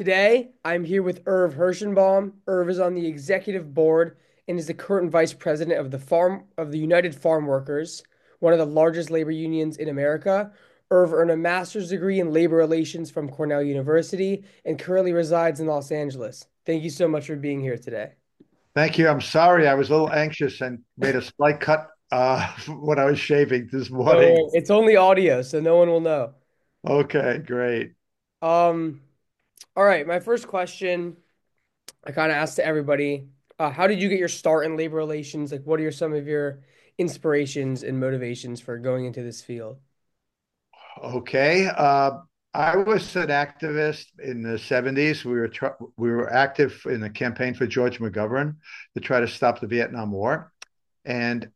Today, I'm here with Irv Hirschenbaum. Irv is on the executive board and is the current vice president of the United Farm Workers, one of the largest labor unions in America. Irv earned a master's degree in labor relations from Cornell University and currently resides in Los Angeles. Thank you so much for being here today. Thank you. I'm sorry. I was a little anxious and made a slight cut when I was shaving this Don't morning. worry, it's only audio, so no one will know. Okay, great. Um, all right, my first question I kind of asked to everybody, how did you get your start in labor relations? Like, what are some of your inspirations and motivations for going into this field? Okay. I was an activist in the 70s. We were active in the campaign for George McGovern to try to stop the Vietnam War, and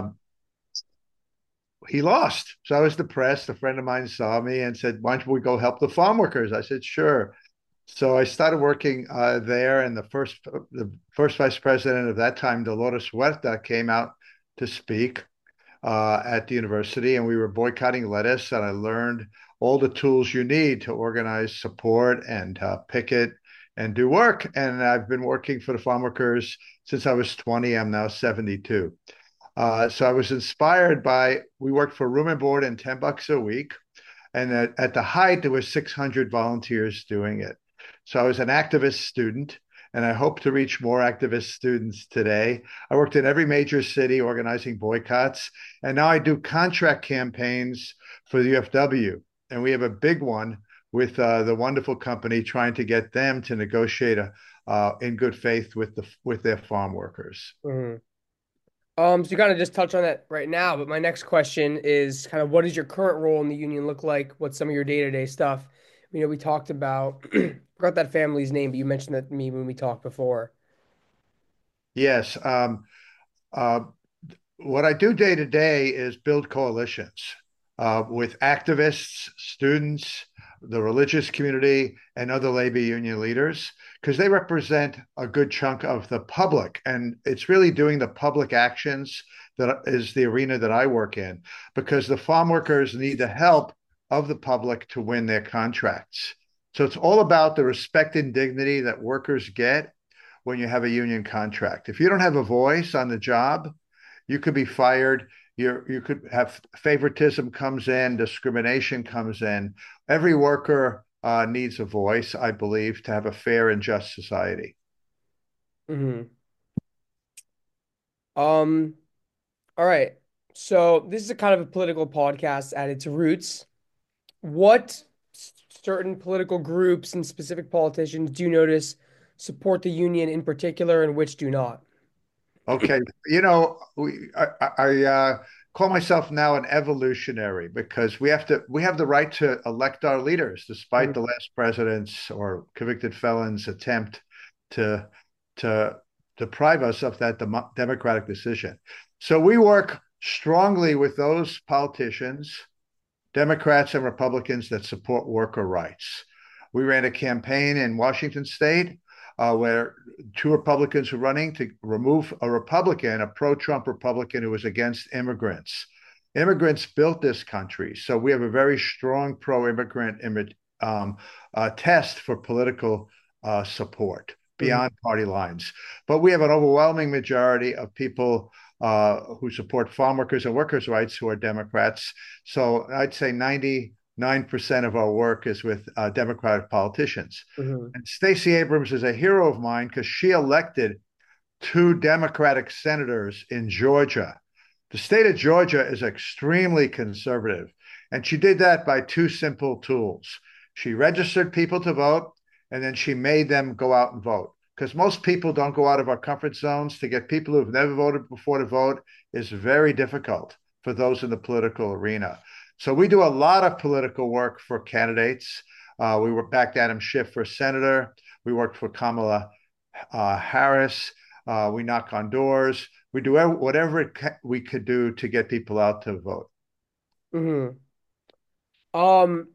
he lost. So I was depressed. A friend of mine saw me and said, "Why don't we go help the farm workers?" I said, "Sure." So I started working there, and the first vice president of that time, Dolores Huerta, came out to speak at the university, and we were boycotting lettuce, and I learned all the tools you need to organize support and picket and do work. And I've been working for the farm workers since I was 20. I'm now 72. So I was inspired by, we worked for room and board and $10 a week. And at the height, there were 600 volunteers doing it. So I was an activist student, and I hope to reach more activist students today. I worked in every major city organizing boycotts, and now I do contract campaigns for the UFW. And we have a big one with the wonderful company trying to get them to negotiate in good faith with their farm workers. Mhm. So you kind of just touched on that right now, but my next question is kind of what does your current role in the union look like? What's some of your day-to-day stuff? We talked about, forgot that family's name, but you mentioned that to me when we talked before. Yes. Uh, what I do day to day is build coalitions with activists, students, the religious community, and other labor union leaders, because they represent a good chunk of the public. And it's really doing the public actions that is the arena that I work in, because the farm workers need the help of the public to win their contracts. So it's all about the respect and dignity that workers get when you have a union contract. If you don't have a voice on the job, you could be fired. You could have favoritism comes in, discrimination comes in. Every worker needs a voice, I believe, to have a fair and just society. Hmm. Um, all right. So this is a kind of a political podcast at its roots. What certain political groups and specific politicians do you notice support the union in particular and which do not? Okay, I call myself now an evolutionary because we have the right to elect our leaders, despite the Mhm. last president's or convicted felons' attempt to to deprive us of that democratic decision. So we work strongly with those politicians, Democrats and Republicans, that support worker rights. We ran a campaign in Washington State where two Republicans were running to remove a Republican, a pro-Trump Republican who was against immigrants. Immigrants built this country, so we have a very strong pro-immigrant test for political support Mhm. beyond party lines. But we have an overwhelming majority of people who support farm workers and workers' rights who are Democrats. So I'd say 99% of our work is with Democratic politicians. Mhm. And Stacey Abrams is a hero of mine because she elected two Democratic senators in Georgia. The state of Georgia is extremely conservative, and she did that by two simple tools. She registered people to vote, and then she made them go out and vote. Because most people don't go out of our comfort zones. To get people who've never voted before to vote is very difficult for those in the political arena. So we do a lot of political work for candidates. We were backed Adam Schiff for senator. We worked for Kamala Harris. We knock on doors. We do whatever we could do to get people out to vote. Mhm. Um,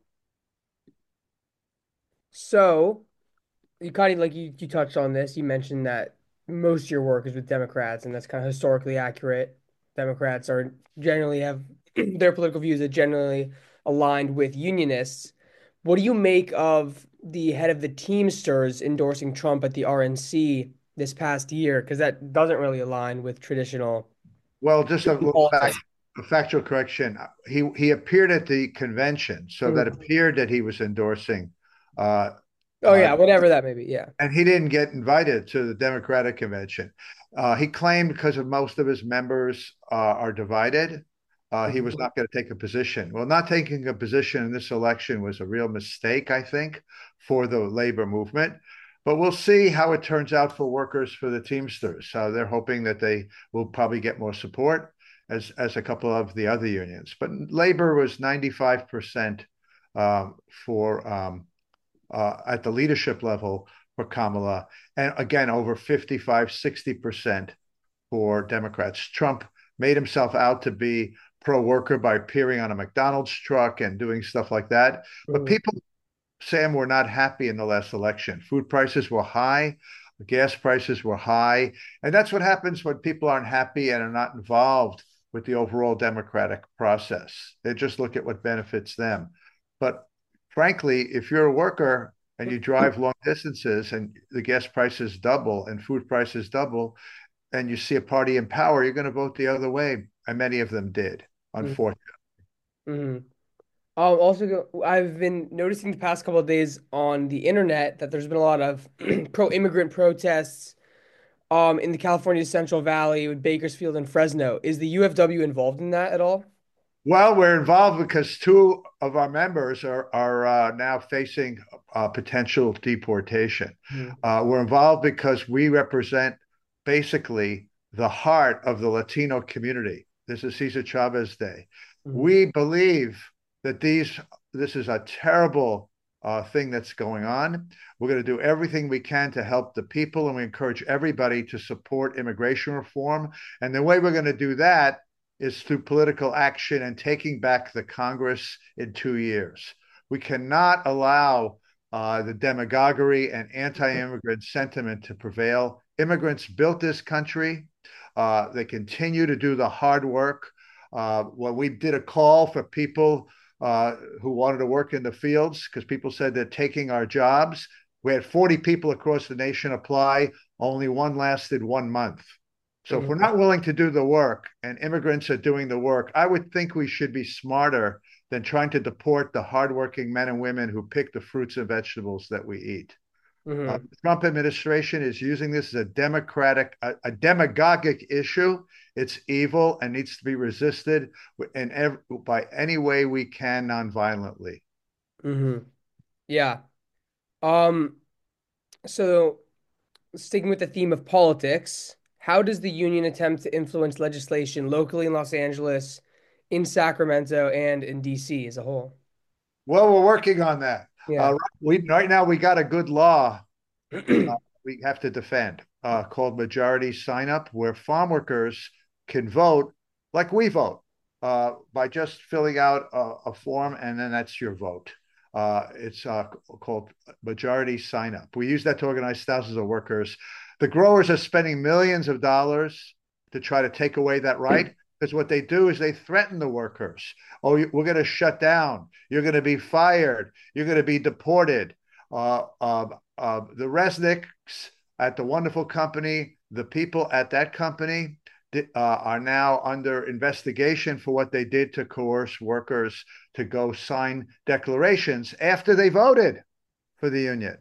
so you kind of like you touched on this. You mentioned that most of your work is with Democrats, and that's kind of historically accurate. Democrats are generally have their political views are generally aligned with unionists. What do you make of the head of the Teamsters endorsing Trump at the RNC this past year? Because that doesn't really align with traditional Well, just a little politics. a factual correction. He appeared at the convention, so that Mm. appeared that he was endorsing, uh, Oh uh, yeah, whatever that may be. Yeah. and he didn't get invited to the Democratic convention. He claimed because of most of his members are divided, he was Mhm. not going to take a position. Well, not taking a position in this election was a real mistake, I think, for the labor movement. But we'll see how it turns out for workers for the Teamsters. They're hoping that they will probably get more support as a couple of the other unions. But labor was 95% for at the leadership level for Kamala, and again, over 55, 60% for Democrats. Trump made himself out to be pro worker by appearing on a McDonald's truck and doing stuff like that. But Mhm. people, Sam, were not happy in the last election. Food prices were high, gas prices were high. And that's what happens when people aren't happy and are not involved with the overall democratic process. They just look at what benefits them. But frankly, if you're a worker and you drive long distances and the gas prices double and food prices double, and you see a party in power, you're going to vote the other way. And many of them did, Mhm. unfortunately. Mhm. I've been noticing the past couple of days on the internet that there's been a lot of pro-immigrant protests in the California Central Valley with Bakersfield and Fresno. Is the UFW involved in that at all? Well, we're involved because two of our members are now facing potential deportation. Mhm. We're involved because we represent basically the heart of the Latino community. This is Cesar Chavez Day. Mhm. We believe that this is a terrible thing that's going on. We're going to do everything we can to help the people, and we encourage everybody to support immigration reform. And the way we're going to do that is through political action and taking back the Congress in 2 years. We cannot allow the demagoguery and anti-immigrant sentiment to prevail. Immigrants built this country. They continue to do the hard work. When we did a call for people who wanted to work in the fields, because people said they're taking our jobs, we had 40 people across the nation apply. Only one lasted 1 month. So if we're Mhm. not willing to do the work and immigrants are doing the work, I would think we should be smarter than trying to deport the hardworking men and women who pick the fruits and vegetables that we eat. Mhm. The Trump administration is using this as a demagogic issue. It's evil and needs to be resisted by any way we can nonviolently. Mhm. Yeah. Um, so sticking with the theme of politics, how does the union attempt to influence legislation locally in Los Angeles, in Sacramento, and in DC as a whole? Well, we're working on that. Yeah. We right now we got a good law we have to defend called majority sign up, where farm workers can vote like we vote by just filling out a form, and then that's your vote. It's called majority sign up. We use that to organize thousands of workers. The growers are spending millions of dollars to try to take away that right. Because what they do is they threaten the workers. Oh, we're going to shut down. You're going to be fired. You're going to be deported. The Resnicks at the wonderful company, the people at that company are now under investigation for what they did to coerce workers to go sign declarations after they voted for the union.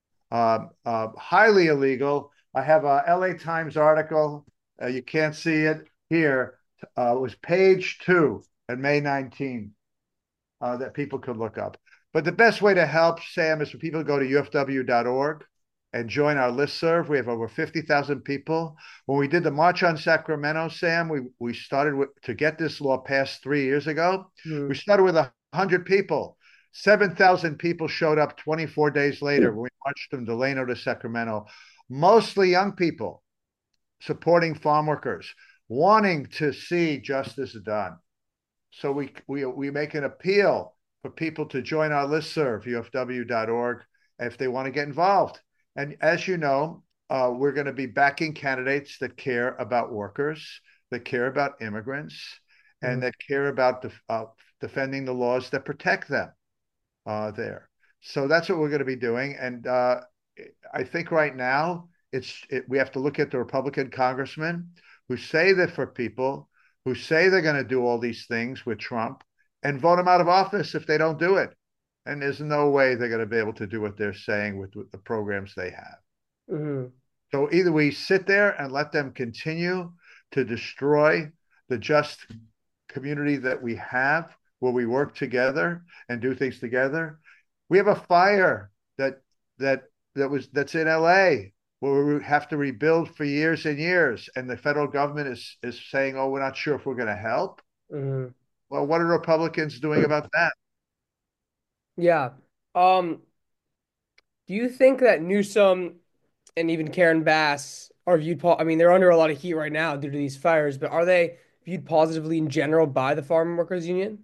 Highly illegal. I have a LA Times article. You can't see it here. It was page 2 on May 19th that people could look up. But the best way to help, Sam, is for people to go to ufw.org and join our listserv. We have over 50,000 people. When we did the March on Sacramento, Sam, we started to get this law passed 3 years ago. We Mhm. started with 100 people. 7,000 people showed up 24 days later when we marched from Delano to Sacramento, mostly young people supporting farm workers, wanting to see justice done. So we make an appeal for people to join our listserv, ufw.org, if they want to get involved. And as you know, we're going to be backing candidates that care about workers, that care about immigrants, and Mhm. that care about defending the laws that protect them there. So that's what we're going to be doing. And I think right now we have to look at the Republican congressmen who say that for people who say they're going to do all these things with Trump and vote them out of office if they don't do it. And there's no way they're going to be able to do what they're saying with the programs they have. Hmm. So either we sit there and let them continue to destroy the just community that we have, where we work together and do things together. We have a fire that that's in LA where we have to rebuild for years and years, and the federal government is saying, "Oh, we're not sure if we're going to help." Hmm. Well, what are Republicans doing about that? Yeah. Um, do you think that Newsom and even Karen Bass are viewed I mean, they're under a lot of heat right now due to these fires, but are they viewed positively in general by the Farm Workers Union?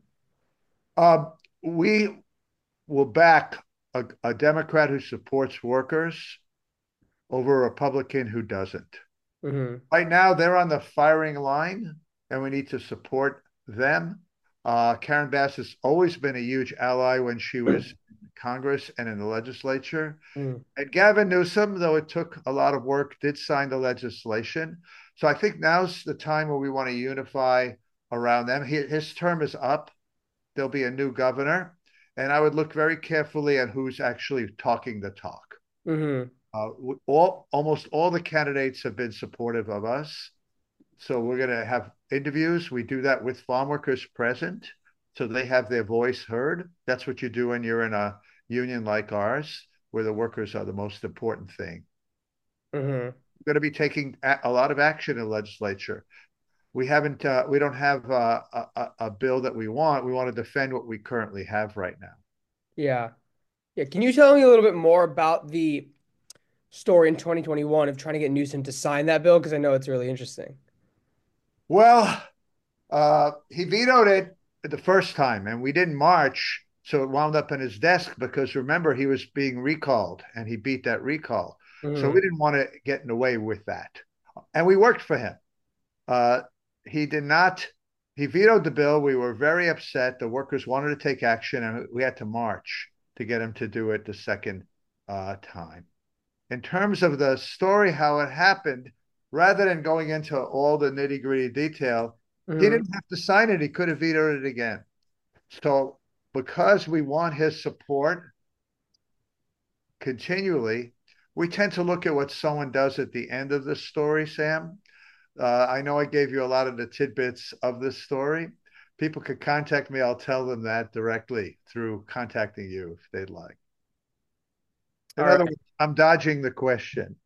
We will back a Democrat who supports workers over a Republican who doesn't. Hmm. Right now, they're on the firing line, and we need to support them. Karen Bass has always been a huge ally when she was in Congress and in the legislature. Mm. And Gavin Newsom, though it took a lot of work, did sign the legislation. So I think now's the time where we want to unify around them. His term is up. There'll be a new governor. And I would look very carefully at who's actually talking the talk. Hmm. Almost all the candidates have been supportive of us. So we're going to have interviews. We do that with farm workers present, so they have their voice heard. That's what you do when you're in a union like ours, where the workers are the most important thing. Hmm. We're going to be taking a lot of action in the legislature. We don't have a bill that we want. We want to defend what we currently have right now. Yeah. Yeah. Can you tell me a little bit more about the story in 2021 of trying to get Newsom to sign that bill? Because I know it's really interesting. Well, he vetoed it the first time, and we didn't march, so it wound up in his desk because remember he was being recalled, and he beat that recall. So we Hmm. didn't want to get in the way with that, and we worked for him. Uh, he did not. He vetoed the bill. We were very upset. The workers wanted to take action, and we had to march to get him to do it the second time. In terms of the story, how it happened, rather than going into all the nitty gritty detail, he Hmm. didn't have to sign it. He could have vetoed it again. So, because we want his support continually, we tend to look at what someone does at the end of the story, Sam. I know I gave you a lot of the tidbits of this story. People could contact me. I'll tell them that directly through contacting you if they'd like. In All other right. words, I'm dodging the question.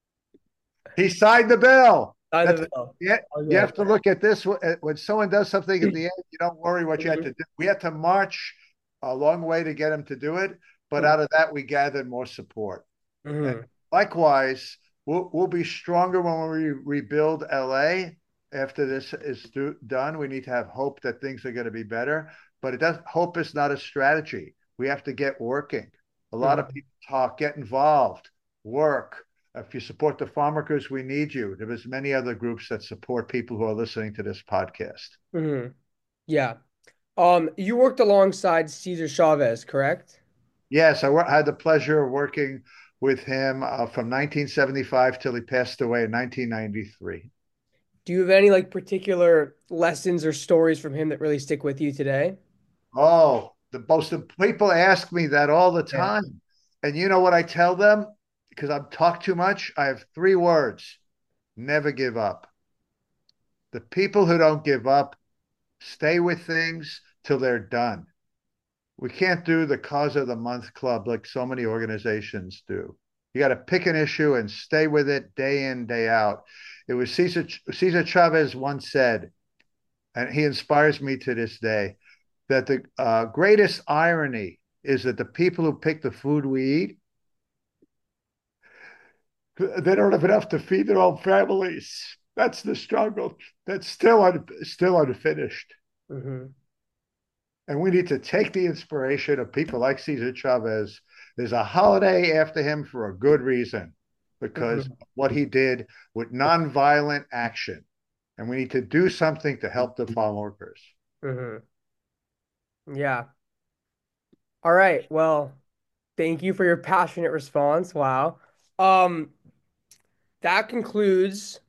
He signed the bill. Sign That's the bill. yeah. All You good. have to look at this when someone does something at the end. You don't worry what you had to do. We had to march a long way to get him to do it, but out of that we gathered more support. And Hmm. likewise, we'll be stronger when we rebuild LA after this is done. We need to have hope that things are going to be better, but it does. Hope is not a strategy. We have to get working. A lot of Hmm. people talk, get involved, work. If you support the farm workers, we need you. There's many other groups that support people who are listening to this podcast. Hmm. Yeah. You worked alongside Cesar Chavez, correct? Yes, I had the pleasure of working with him from 1975 till he passed away in 1993. Do you have any like particular lessons or stories from him that really stick with you today? Oh, the most people ask me that all the Yeah. time. And you know what I tell them? Because I've talked too much. I have three words: never give up. The people who don't give up stay with things till they're done. We can't do the cause of the month club like so many organizations do. You got to pick an issue and stay with it day in, day out. It was Cesar Chavez once said, and he inspires me to this day, that the greatest irony is that the people who pick the food we eat, they don't have enough to feed their own families. That's the struggle. That's still unfinished. Hmm. And we need to take the inspiration of people like Cesar Chavez. There's a holiday after him for a good reason, because Hmm. of what he did with nonviolent action. And we need to do something to help the farm workers. Hmm. Yeah. All right. Well, Thank you for your passionate response. Wow. Um, that concludes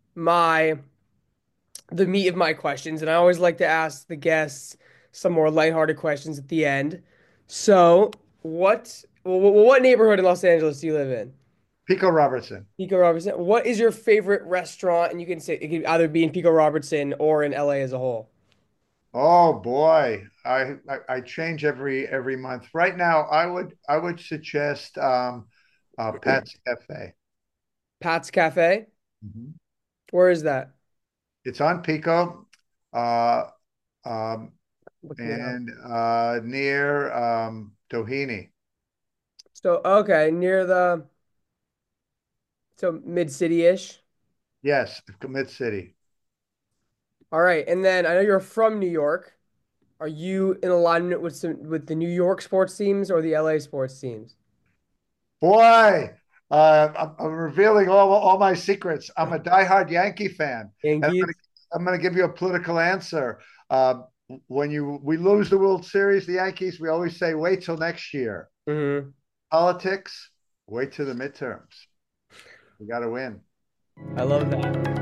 the meat of my questions, and I always like to ask the guests some more lighthearted questions at the end. So, what neighborhood in Los Angeles do you live in? Pico Robertson. Pico Robertson. What is your favorite restaurant? And you can say it can either be in Pico Robertson or in LA as a whole. Oh boy, I change every month. Right now, I would suggest Pat's Cafe. Pat's Cafe. Mhm. Where is that? It's on Pico, uh, um, Looking it up. and near Doheny. So, okay, near mid city-ish. Yes, Commit City. All right, and then I know you're from New York. Are you in alignment with the New York sports teams or the LA sports teams? Boy, I'm revealing all my secrets. I'm a diehard Yankee fan, and Yankees. I'm gonna give you a political answer. Uh, when we lose the World Series, the Yankees, we always say, wait till next year. Hmm. Politics, wait till the midterms. We got to win. I love that.